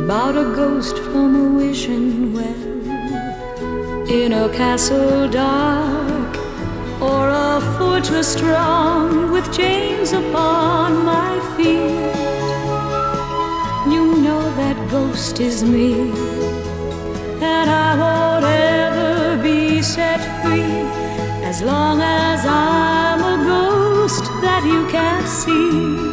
about a ghost from a wishing well, in a castle dark or a fortress strong, with chains upon my feet. You know that ghost is me, and I won't ever be set free as long as I'm a ghost that you can't see.